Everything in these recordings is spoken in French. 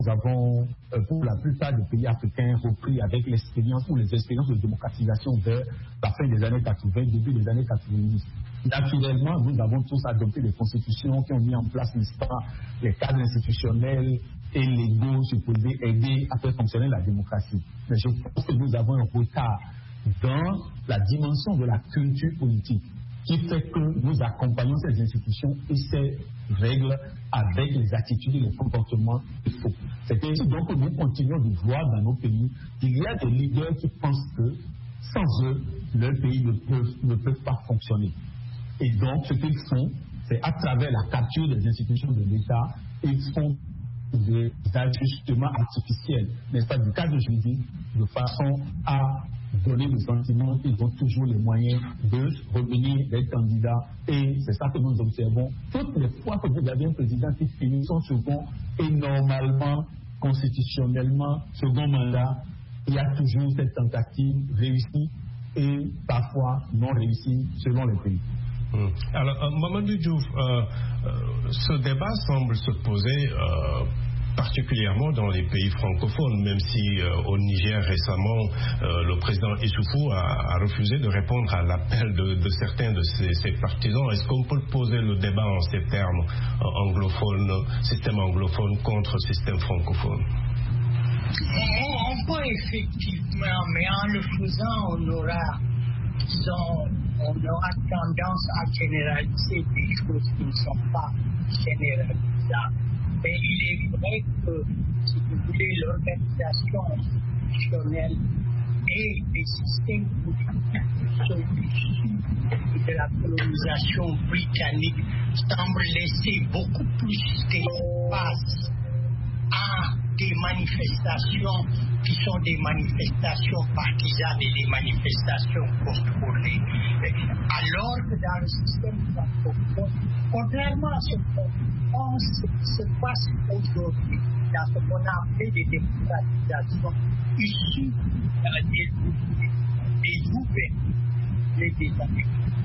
nous avons, pour la plupart des pays africains, repris avec l'expérience ou les expériences de démocratisation vers la fin des années 80, début des années 90. Naturellement, nous avons tous adopté des constitutions qui ont mis en place, n'est-ce pas, les cadres institutionnels et légaux supposés aider à faire fonctionner la démocratie. Mais je pense que nous avons un retard dans la dimension de la culture politique qui fait que nous accompagnons ces institutions et ces règles avec les attitudes et les comportements qu'il faut. C'est ainsi donc que nous continuons de voir dans nos pays qu'il y a des leaders qui pensent que sans eux, leur pays ne peut pas fonctionner. Et donc, ce qu'ils font, c'est à travers la capture des institutions de l'État, ils font des ajustements artificiels, n'est-ce pas, du cadre juridique, de façon à donner le sentiment qu'ils ont toujours les moyens de revenir des candidats. Et c'est ça que nous observons. Toutes les fois que vous avez un président qui finit son second et normalement, constitutionnellement, second mandat, il y a toujours cette tentative réussie et parfois non réussie selon les pays. Alors, Mamadou Diouf, ce débat semble se poser particulièrement dans les pays francophones, même si au Niger récemment, le président Issoufou a refusé de répondre à l'appel de certains de ses partisans. Est-ce qu'on peut poser le débat en ces termes, anglophone, système anglophone contre système francophone? On peut effectivement, mais en le faisant, on aura tendance à généraliser des choses qui ne sont pas généralisables. Mais il est vrai que, si vous voulez, l'organisation institutionnelle et les systèmes politiques qui sont issus de la colonisation britannique semblent laisser beaucoup plus d'espace à des manifestations qui sont des manifestations partisanes et des manifestations contrôlées. Alors que dans le système francophone, contrairement à ce qu'on pense se passe aujourd'hui, dans ce qu'on a appelé des démocratisations issues des ouvertures des années.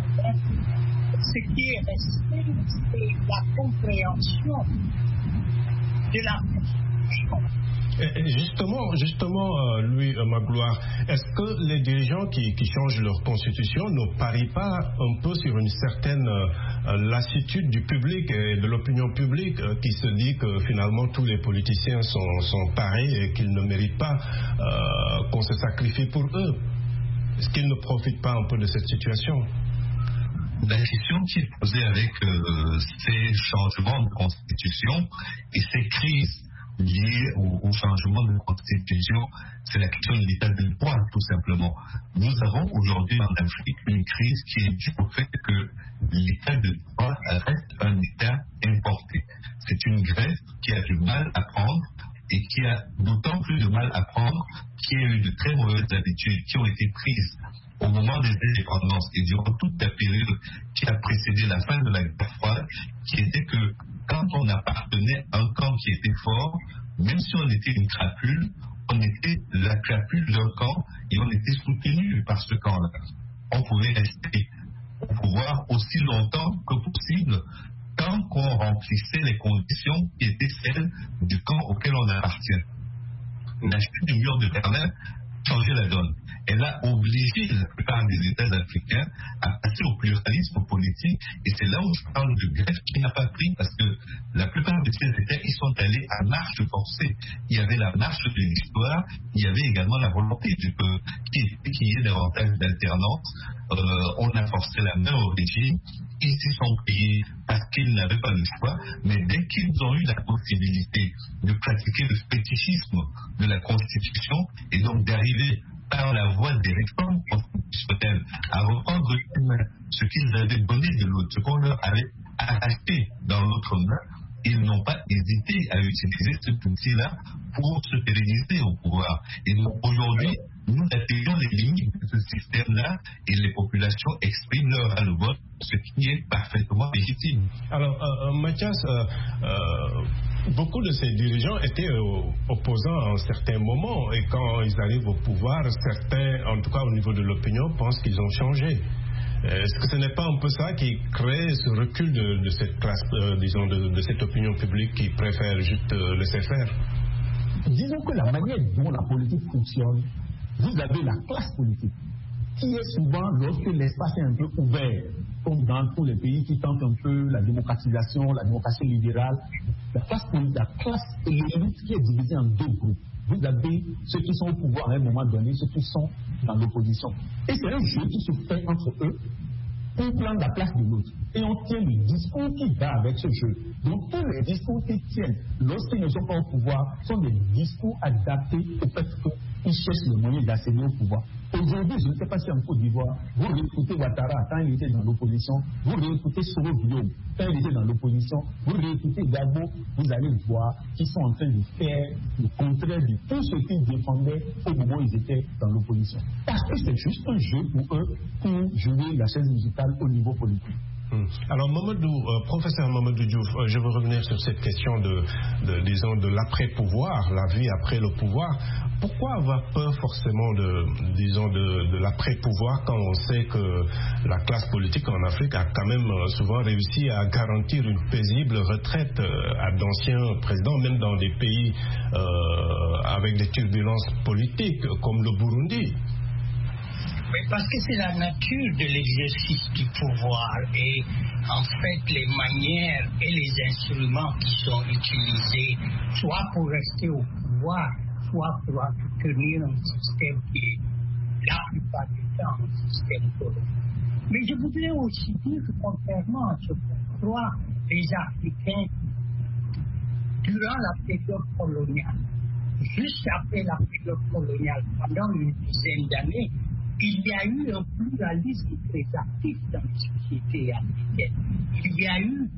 Ce qui est resté, c'est la compréhension de la Constitution. Justement, Louis Magloire, est-ce que les dirigeants qui changent leur constitution ne parient pas un peu sur une certaine lassitude du public et de l'opinion publique qui se dit que finalement tous les politiciens sont pareils et qu'ils ne méritent pas qu'on se sacrifie pour eux? Est-ce qu'ils ne profitent pas un peu de cette situation? La question qui est posée avec ces changements de constitution et ces crises liées au changement de constitution, c'est la question de l'état de droit, tout simplement. Nous avons aujourd'hui en Afrique une crise qui est due au fait que l'état de droit reste un état importé. C'est une greffe qui a du mal à prendre et qui a d'autant plus de mal à prendre qu'il y a eu de très mauvaises habitudes qui ont été prises au moment des indépendances et durant toute la période qui a précédé la fin de la guerre froide, qui était que quand on appartenait à un camp qui était fort, même si on était une crapule, on était la crapule d'un camp et on était soutenu par ce camp-là. On pouvait rester au pouvoir aussi longtemps que possible tant qu'on remplissait les conditions qui étaient celles du camp auquel on appartient. La chute du mur de Berlin a changé la donne. Elle a obligé la plupart des États africains à passer au pluralisme politique, et c'est là où je parle de greffe qui n'a pas pris, parce que la plupart de ces États, ils sont allés à marche forcée. Il y avait la marche de l'histoire, il y avait également la volonté qu'il y ait davantage d'alternance. On a forcé la main au régime, ils s'y sont payés parce qu'ils n'avaient pas le choix, mais dès qu'ils ont eu la possibilité de pratiquer le fétichisme de la Constitution, et donc d'arriver par la voie des réformes constitutionnelles à reprendre ce qu'ils avaient donné de l'autre, ce qu'on leur avait arraché dans l'autre main, ils n'ont pas hésité à utiliser cet outil-là pour se pérenniser au pouvoir. Et donc aujourd'hui, nous atteignons les limites de ce système-là et les populations expriment leur ras-le-bol, ce qui est parfaitement légitime. Alors, Mathias, beaucoup de ces dirigeants étaient opposants à un certain moment, et quand ils arrivent au pouvoir, certains, en tout cas au niveau de l'opinion, pensent qu'ils ont changé. Est-ce que ce n'est pas un peu ça qui crée ce recul de cette classe, disons, de cette opinion publique qui préfère juste laisser faire? Disons que la manière dont la politique fonctionne, vous avez la classe politique, qui est souvent, lorsque l'espace est un peu ouvert, comme dans tous les pays qui tentent un peu la démocratisation, la démocratie libérale, la classe et l'élite qui est divisée en deux groupes. Vous avez ceux qui sont au pouvoir à un moment donné, ceux qui sont dans l'opposition. Et c'est un jeu qui se fait entre eux pour prendre la place de l'autre. Et on tient le discours qui va avec ce jeu. Donc tous les discours qui tiennent lorsqu'ils ne sont pas au pouvoir sont des discours adaptés au fait qu'ils cherchent le moyen d'accéder au pouvoir. Aujourd'hui, je ne sais pas si en Côte d'Ivoire, vous réécoutez Ouattara quand il était dans l'opposition, vous réécoutez Soro Guillaume quand il était dans l'opposition, vous réécoutez Gbagbo, vous allez voir qu'ils sont en train de faire le contraire de tout ce qu'ils défendaient au moment où ils étaient dans l'opposition. Parce que c'est juste un jeu pour eux pour jouer la chaise musicale au niveau politique. Alors professeur Mamadou Diouf, je veux revenir sur cette question de l'après-pouvoir, la vie après le pouvoir. Pourquoi avoir peur forcément de l'après-pouvoir quand on sait que la classe politique en Afrique a quand même souvent réussi à garantir une paisible retraite à d'anciens présidents, même dans des pays avec des turbulences politiques comme le Burundi? Parce que c'est la nature de l'exercice du pouvoir et en fait les manières et les instruments qui sont utilisés, soit pour rester au pouvoir, soit pour tenir un système qui est la plupart du temps un système colonial. Mais je voudrais aussi dire que contrairement à ce qu'on croit les Africains, durant la période coloniale, juste après la période coloniale, pendant une dizaine d'années, il y a eu un pluralisme très actif dans les sociétés africaines. Il y a eu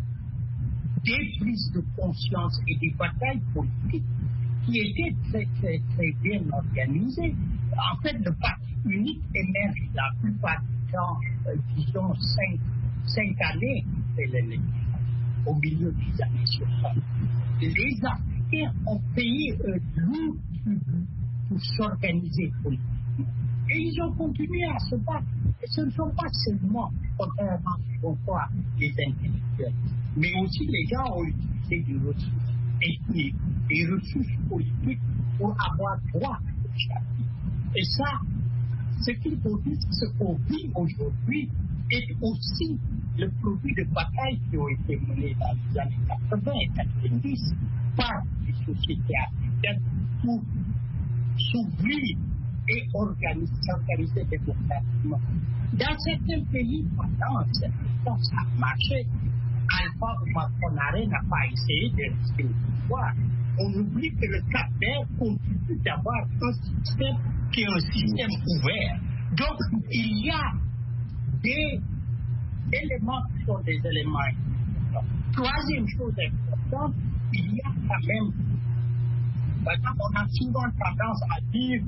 des prises de conscience et des batailles politiques qui étaient très, très, très bien organisées. En fait, le parti unique émerge la plupart du temps, disons, 5 années après l'élection, au milieu des années 60. Les Africains ont payé lourd tribut pour s'organiser politiquement. Et ils ont continué à se battre. Et ce ne sont pas seulement, contrairement à ce qu'on croit, les intellectuels, mais aussi les gens ont utilisé des ressources ethniques, des ressources politiques pour avoir droit au chapitre. Et ça, ce qu'il faut dire, ce qu'on vit aujourd'hui est aussi le produit de batailles qui ont été menées dans les années 80 et 90 par les sociétés africaines pour s'ouvrir et s'organiser démocratiquement. Dans certains pays, pendant un certain temps, ça a marché. Alpha Oumar Konaré n'a pas essayé de rester au pouvoir. On oublie que le Cap-Vert continue d'avoir un système qui est un système ouvert. Donc, il y a des éléments qui sont des éléments importants. Troisième chose importante, il y a quand même, par exemple, on a souvent tendance à dire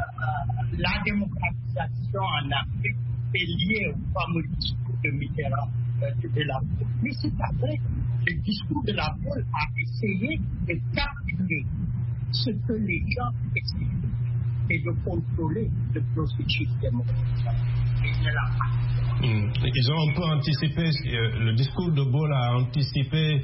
la démocratisation en Afrique est liée au fameux discours de Mitterrand de la Baule. Mais c'est pas vrai. Le discours de la Baule a essayé de capturer ce que les gens expliquent et de contrôler le processus démocratique. Et de la Ils ont un peu anticipé, le discours de Baule a anticipé,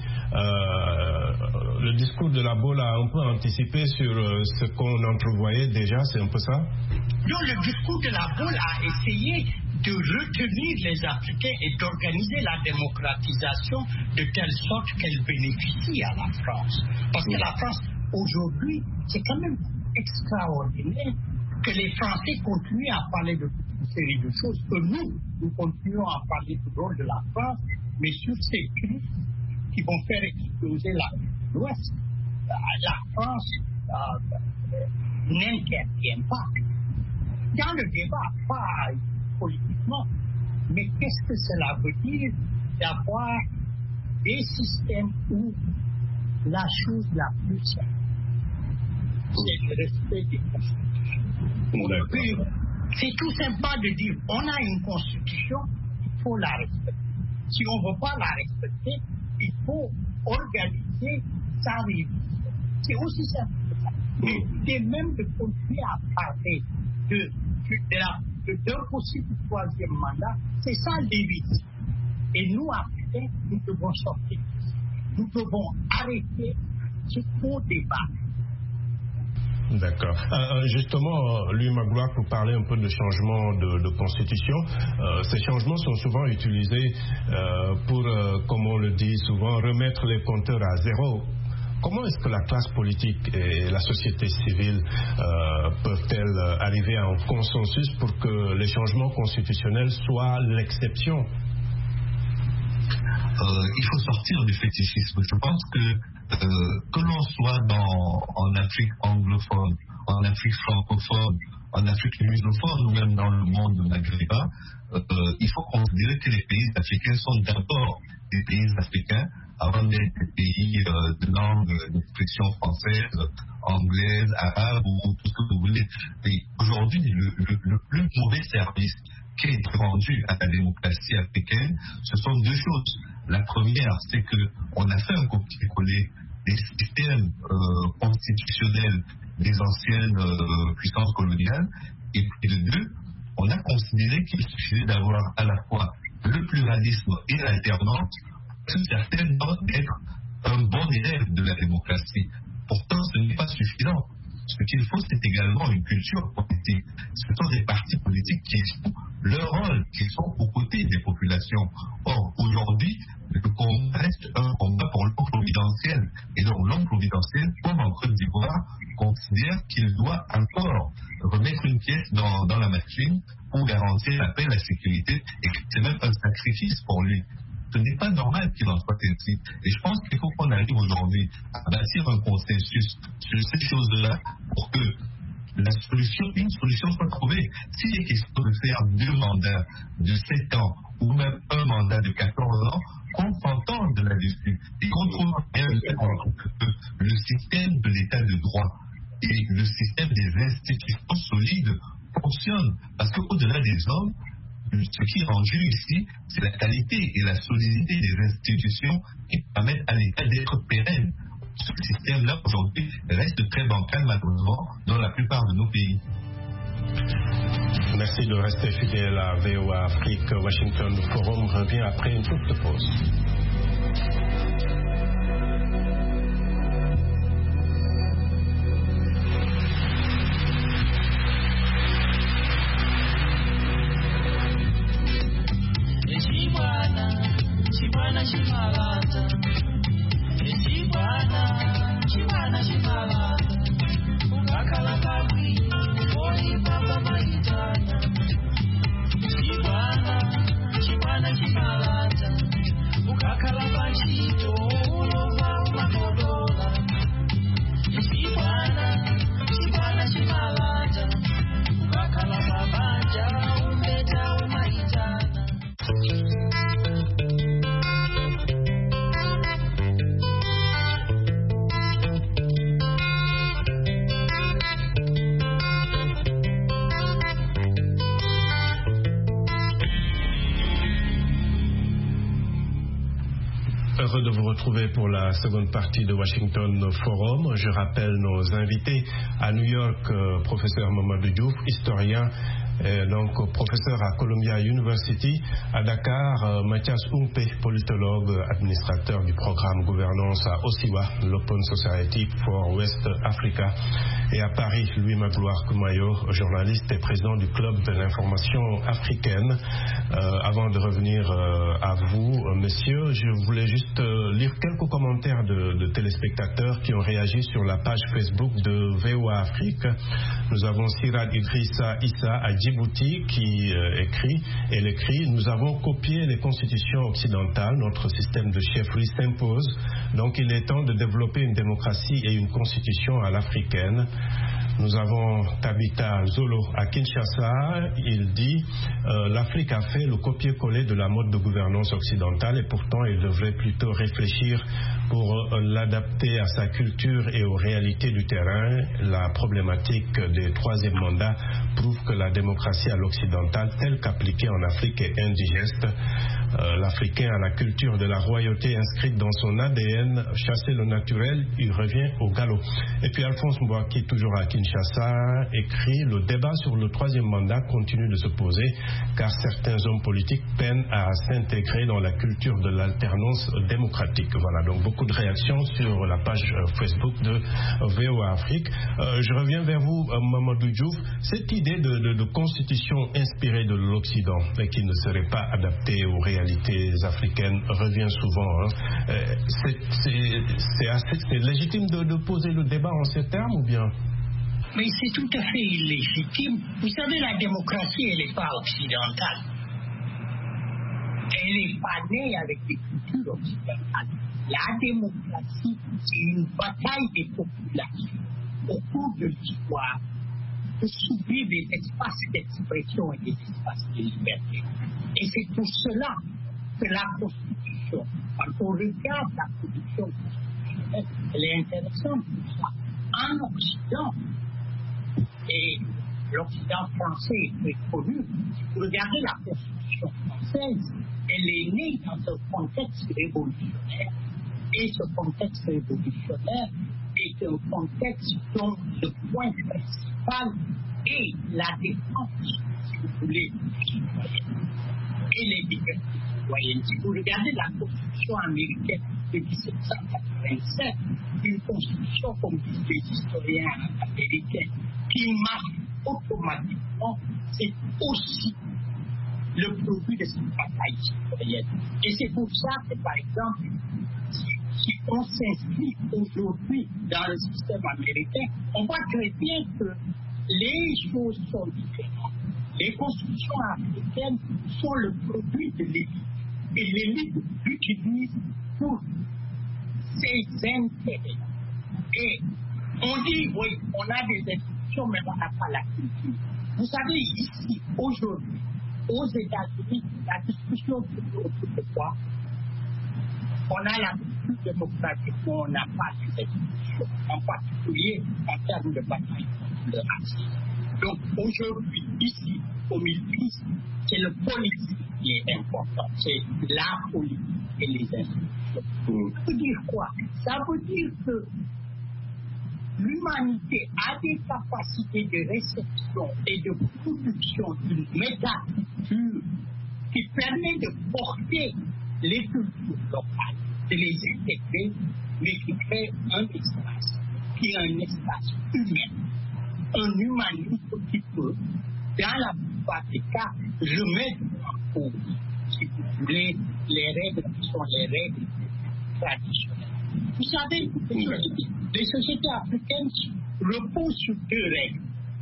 le discours de la Baule a un peu anticipé sur ce qu'on entrevoyait déjà, c'est un peu ça? Non, le discours de la Baule a essayé de retenir les Africains et d'organiser la démocratisation de telle sorte qu'elle bénéficie à la France. Parce que la France, aujourd'hui, c'est quand même extraordinaire que les Français continuent à parler de toute une série de choses, que nous continuons à parler du rôle de la France, mais sur ces crises qui vont faire exploser l'Ouest, la France n'intervient pas. Dans le débat, pas politiquement, mais qu'est-ce que cela veut dire d'avoir des systèmes où la chose la plus simple, c'est le respect des constitutions. C'est tout simplement de dire, on a une constitution, il faut la respecter. Si on ne veut pas la respecter, il faut organiser sa révision. C'est aussi simple que ça. Et même de continuer à parler d'un possible troisième mandat, c'est ça l'hérésie. Et nous, Africains, nous devons sortir. Nous devons arrêter ce faux débat D'accord. Justement, Louis Magloire, pour parler un peu de changement de constitution, ces changements sont souvent utilisés pour, comme on le dit souvent, remettre les compteurs à zéro. Comment est-ce que la classe politique et la société civile peuvent-elles arriver à un consensus pour que les changements constitutionnels soient l'exception? Il faut sortir du fétichisme. Je pense que l'on soit en Afrique anglophone, en Afrique francophone, en Afrique lusophone ou même dans le monde maghrébin, il faut considérer que les pays africains sont d'abord des pays africains avant d'être des pays de langue d'expression française, anglaise, arabe ou tout ce que vous voulez. Et aujourd'hui, le plus mauvais service qui est rendu à la démocratie africaine, ce sont deux choses. La première, c'est qu'on a fait un copier-coller des systèmes constitutionnels des anciennes puissances coloniales, et puis de deux, on a considéré qu'il suffisait d'avoir à la fois le pluralisme et l'alternance, que certaines doivent être un bon élève de la démocratie. Pourtant, ce n'est pas suffisant. Ce qu'il faut, c'est également une culture politique. Ce sont des partis politiques qui jouent leur rôle, qui sont aux côtés des populations. Or, aujourd'hui, le combat reste un combat pour l'homme providentiel. Et donc, l'homme providentiel, comme en Côte d'Ivoire, considère qu'il doit encore remettre une pièce dans la machine pour garantir la paix et la sécurité, et que c'est même un sacrifice pour lui. Ce n'est pas normal qu'il en soit ainsi. Et je pense qu'il faut qu'on arrive aujourd'hui à bâtir un consensus sur ces choses-là pour que une solution soit trouvée. S'il est question de faire 2 mandats de 7 ans ou même un mandat de 14 ans, qu'on s'entende là-dessus et qu'on trouve le système de l'état de droit et le système des institutions solides fonctionne. Parce qu'au-delà des hommes, ce qui est en jeu ici, c'est la qualité et la solidité des institutions qui permettent à l'État d'être pérenne. Ce système-là, aujourd'hui, reste très bancal, malheureusement, dans la plupart de nos pays. Merci de rester fidèle à VOA Afrique. Washington Forum revient après une courte pause. Heureux de vous retrouver pour la seconde partie de Washington Forum. Je rappelle nos invités à New York, professeur Mamadou Diouf, historien, donc professeur à Columbia University, à Dakar, Mathias Umpe, politologue, administrateur du programme gouvernance à OSIWA, l'Open Society for West Africa, et à Paris, Louis Magloire Koumayo, journaliste et président du Club de l'information africaine. Avant de revenir à vous, messieurs, je voulais juste lire quelques commentaires de téléspectateurs qui ont réagi sur la page Facebook de VOA Afrique. Nous avons Sirad Idrissa Issa à Djibouti qui écrit: nous avons copié les constitutions occidentales, notre système de chefferie s'impose, donc il est temps de développer une démocratie et une constitution à l'africaine. Nous avons Tabitha Zolo à Kinshasa. Il dit l'Afrique a fait le copier-coller de la mode de gouvernance occidentale et pourtant il devrait plutôt réfléchir pour l'adapter à sa culture et aux réalités du terrain. La problématique des troisième mandats prouve que la démocratie à l'occidental, telle qu'appliquée en Afrique, est indigeste. L'Africain a la culture de la royauté inscrite dans son ADN. Chasser le naturel, il revient au galop. Et puis Alphonse Mbouaki, toujours à Kinshasa, écrit: le débat sur le troisième mandat continue de se poser car certains hommes politiques peinent à s'intégrer dans la culture de l'alternance démocratique. Voilà, donc beaucoup beaucoup de réactions sur la page Facebook de VOA Afrique. Je reviens vers vous, Mamadou Diouf. Cette idée de constitution inspirée de l'Occident et qui ne serait pas adaptée aux réalités africaines revient souvent. C'est légitime de poser le débat en ces termes ou bien? Mais c'est tout à fait illégitime. Vous savez, la démocratie, elle n'est pas occidentale. Elle n'est pas née avec des cultures occidentales. La démocratie, c'est une bataille des populations au cours de l'histoire de s'ouvrir des espaces d'expression et des espaces de liberté. Et c'est pour cela que la Constitution, quand on regarde la production constitutionnelle, elle est intéressante pour ça. En Occident, et l'Occident français est très connu, si vous regardez la Constitution française, elle est née dans un contexte révolutionnaire, et ce contexte révolutionnaire est un contexte dont le point principal est la défense, si vous voulez, des citoyens et les libertés citoyennes. Si vous regardez la Constitution américaine de 1787, une constitution, comme disent les historiens américains, qui marche automatiquement, c'est aussi le produit de cette bataille citoyenne. Et c'est pour ça que, par exemple, si on s'inscrit aujourd'hui dans le système américain, on voit très bien que les choses sont différentes. Les constitutions africaines sont le produit de l'élite. Et l'élite l'utilise pour ses intérêts. Et on dit, oui, on a des institutions, mais on n'a pas la culture. Vous savez, ici, aujourd'hui, aux États-Unis, la discussion tourne autour de quoi? On a la culture démocratique, mais on n'a pas les institutions, en particulier en termes de bataille contre le racisme. Donc aujourd'hui, ici, au Mille-Fils, c'est le politique qui est important, c'est la politique et les institutions. Ça veut dire quoi? Ça veut dire que l'humanité a des capacités de réception et de production d'une métaculture qui permet de porter les cultures locales, de les intégrer, mais qui crée un espace qui est un espace humain, un humanisme qui peut, dans la plupart des cas, remettre en cause, si vous voulez, les règles qui sont les règles traditionnelles. Vous savez, les sociétés africaines reposent sur deux règles.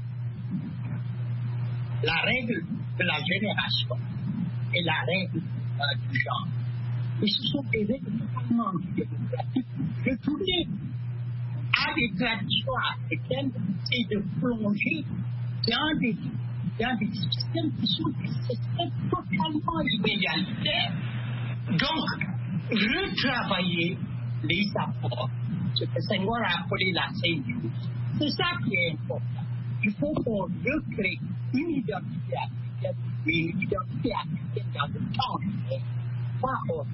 La règle de la génération et la règle du genre. Et ce sont des règles totalement antidémocratiques. Retourner à des traditions africaines, c'est de plonger dans des systèmes qui sont des systèmes totalement inégalitaires. Donc, retravailler les apports, ce que Senghor a appelé la symbiose. C'est ça qui est important. Il faut qu'on recrée une identité africaine, mais une identité africaine dans le temps, pas autre.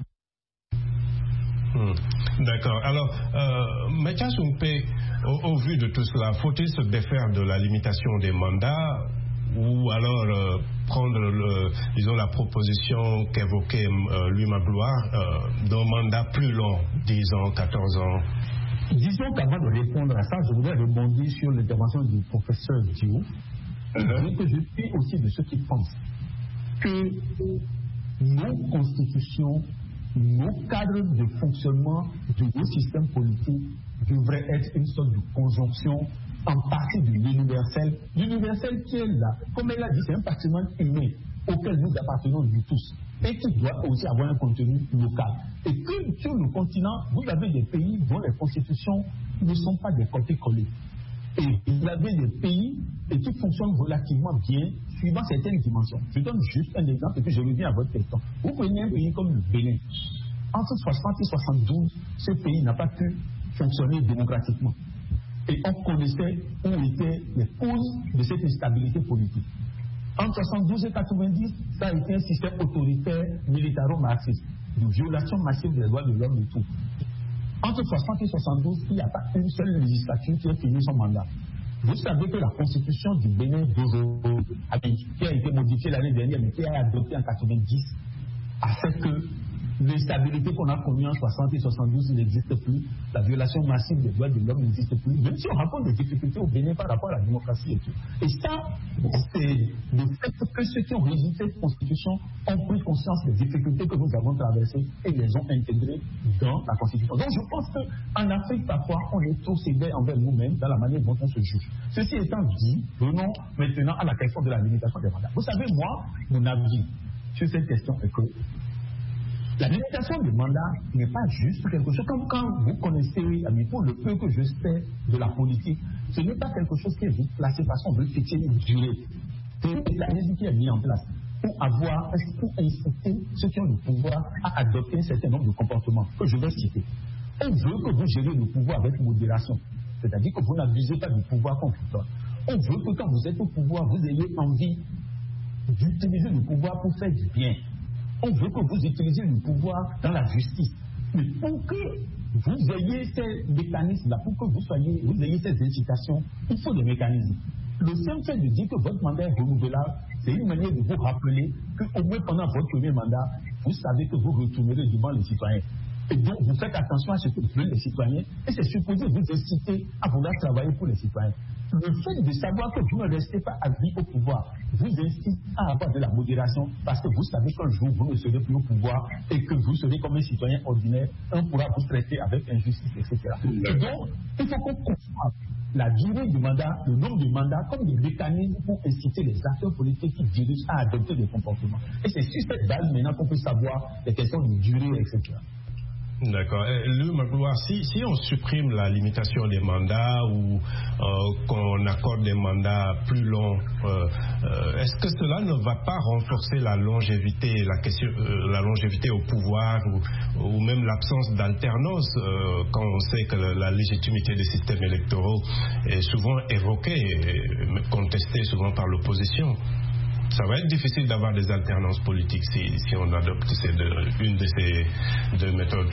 D'accord. Alors, Mathias Oumpe, au vu de tout cela, faut-il se défaire de la limitation des mandats ou alors prendre, disons, la proposition qu'évoquait Louis Magloire d'un mandat plus long, 10 ans, 14 ans? Disons qu'avant de répondre à ça, je voudrais rebondir sur l'intervention du professeur Diouf. Que je suis aussi de ceux qui pensent que nos constitutions, nos cadres de fonctionnement de nos systèmes politiques devraient être une sorte de conjonction en partie de l'universel. L'universel qui est là, comme elle l'a dit, c'est un patrimoine humain auquel nous appartenons nous tous et qui doit aussi avoir un contenu local. Et que sur le continent, vous avez des pays dont les constitutions ne sont pas des copies-collées. Et vous avez des pays qui fonctionnent relativement bien suivant certaines dimensions. Je donne juste un exemple et puis je reviens à votre question. Vous prenez un pays comme le Bénin. Entre 60 et 72, ce pays n'a pas pu fonctionner démocratiquement. Et on connaissait où étaient les causes de cette instabilité politique. Entre 72 et 90, ça a été un système autoritaire militaro-marxiste, de violation massive des droits de l'homme et tout. Entre 60 et 72, il n'y a pas une seule législature qui a fini son mandat. Vous savez que la constitution du Bénin qui a été modifiée l'année dernière, mais qui a été adoptée en 90, a fait que L'instabilité qu'on a connue en 60 et 72 n'existe plus. La violation massive des droits de l'homme n'existe plus. Même si on rencontre des difficultés au Bénin par rapport à la démocratie et tout. Et ça, c'est le fait que ceux qui ont rédigé cette constitution ont pris conscience des difficultés que nous avons traversées et les ont intégrées dans la constitution. Donc je pense qu'en Afrique, parfois, on est trop sévère envers nous-mêmes dans la manière dont on se juge. Ceci étant dit, venons maintenant à la question de la limitation des mandats. Vous savez, moi, mon avis sur cette question est que la limitation des mandats n'est pas juste quelque chose comme quand vous connaissez, pour le peu que je sais de la politique, ce n'est pas quelque chose qui est vite placé parce qu'on veut fixer une durée. C'est un mécanisme qui est mis en place pour inciter ceux qui ont le pouvoir à adopter un certain nombre de comportements que je vais citer. On veut que vous gériez le pouvoir avec modération, c'est-à-dire que vous n'abusez pas du pouvoir qu'on vous donne. On veut que quand vous êtes au pouvoir, vous ayez envie d'utiliser le pouvoir pour faire du bien. On veut que vous utilisiez le pouvoir dans la justice. Mais pour que vous ayez ces mécanismes-là, pour que vous ayez ces incitations, il faut des mécanismes. Le simple fait de dire que votre mandat est renouvelable, c'est une manière de vous rappeler qu'au moins pendant votre premier mandat, vous savez que vous retournerez devant les citoyens. Et donc, vous faites attention à ce que veulent les citoyens et c'est supposé vous inciter à vouloir travailler pour les citoyens. Le fait de savoir que vous ne restez pas à vie au pouvoir vous incite à avoir de la modération parce que vous savez qu'un jour vous ne serez plus au pouvoir et que vous serez comme un citoyen ordinaire, on pourra vous traiter avec injustice, etc. Et donc, il faut qu'on conçoive la durée du mandat, le nombre de mandats comme des mécanismes pour inciter les acteurs politiques qui dirigent à adopter des comportements. Et c'est sur cette base maintenant qu'on peut savoir les questions de durée, etc. D'accord. Louis Magloire, si on supprime la limitation des mandats ou qu'on accorde des mandats plus longs, est-ce que cela ne va pas renforcer la longévité, la longévité au pouvoir ou même l'absence d'alternance quand on sait que la légitimité des systèmes électoraux est souvent évoquée et contestée souvent par l'opposition? Ça va être difficile d'avoir des alternances politiques si on adopte une de ces deux méthodes.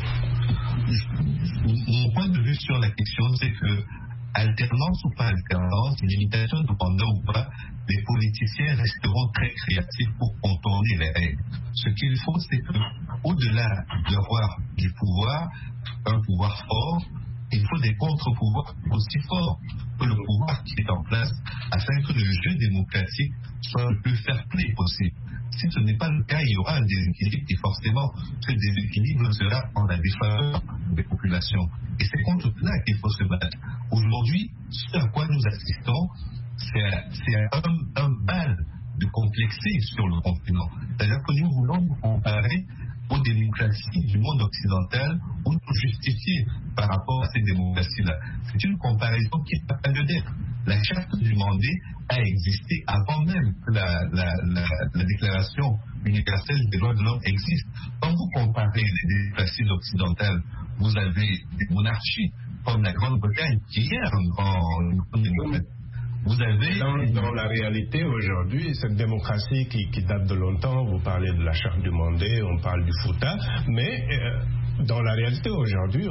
Mon point de vue sur la question, c'est que alternance ou pas alternance, limitation de mandat ou pas, les politiciens resteront très créatifs pour contourner les règles. Ce qu'il faut, c'est que, au-delà d'avoir du pouvoir, un pouvoir fort, il faut des contre-pouvoirs aussi forts que le pouvoir qui est en place afin que le jeu démocratique soit le plus fair-play possible. Si ce n'est pas le cas, il y aura un déséquilibre et forcément ce déséquilibre sera en la défaveur des populations. Et c'est contre cela qu'il faut se battre. Aujourd'hui, ce à quoi nous assistons, c'est un bal de complexité sur le continent. C'est-à-dire que nous voulons nous comparer aux démocraties du monde occidental ou nous justifier par rapport à ces démocraties-là. C'est une comparaison qui n'est pas lieu d'être. La charte du Mandé a existé avant même que la déclaration universelle des droits de l'homme existe. Quand vous comparez les démocraties occidentales, vous avez des monarchies comme la Grande-Bretagne qui est une grande démocratie. Vous avez dans la réalité aujourd'hui, cette démocratie qui date de longtemps, vous parlez de la charte du Mandé, on parle du Fouta, mais dans la réalité aujourd'hui,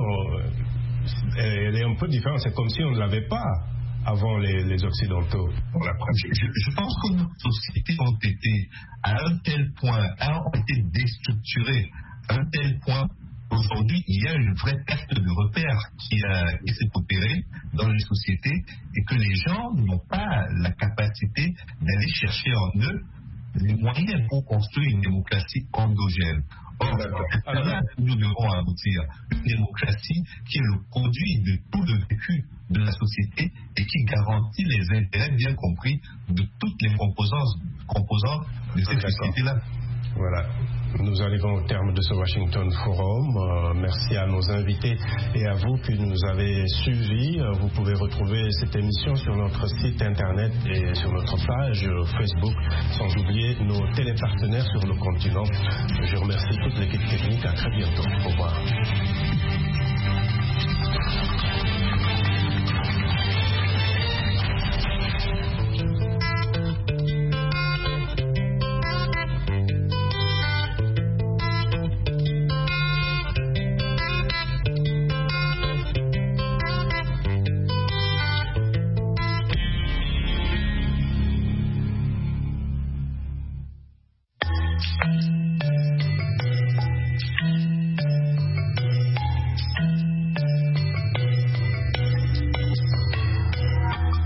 elle est un peu différente. C'est comme si on ne l'avait pas avant les Occidentaux. Je pense que nos sociétés ont été à un tel point, ont été déstructurées à un tel point. Aujourd'hui, il y a une vraie perte de repères qui s'est opérée dans les sociétés et que les gens n'ont pas la capacité d'aller chercher en eux les moyens pour construire une démocratie endogène. Or, nous devons aboutir une démocratie qui est le produit de tout le vécu de la société et qui garantit les intérêts bien compris de toutes les composantes de cette société-là. Voilà. Nous arrivons au terme de ce Washington Forum. Merci à nos invités et à vous qui nous avez suivis. Vous pouvez retrouver cette émission sur notre site internet et sur notre page Facebook, sans oublier nos télépartenaires sur le continent. Je remercie toute l'équipe technique. À très bientôt. Au revoir.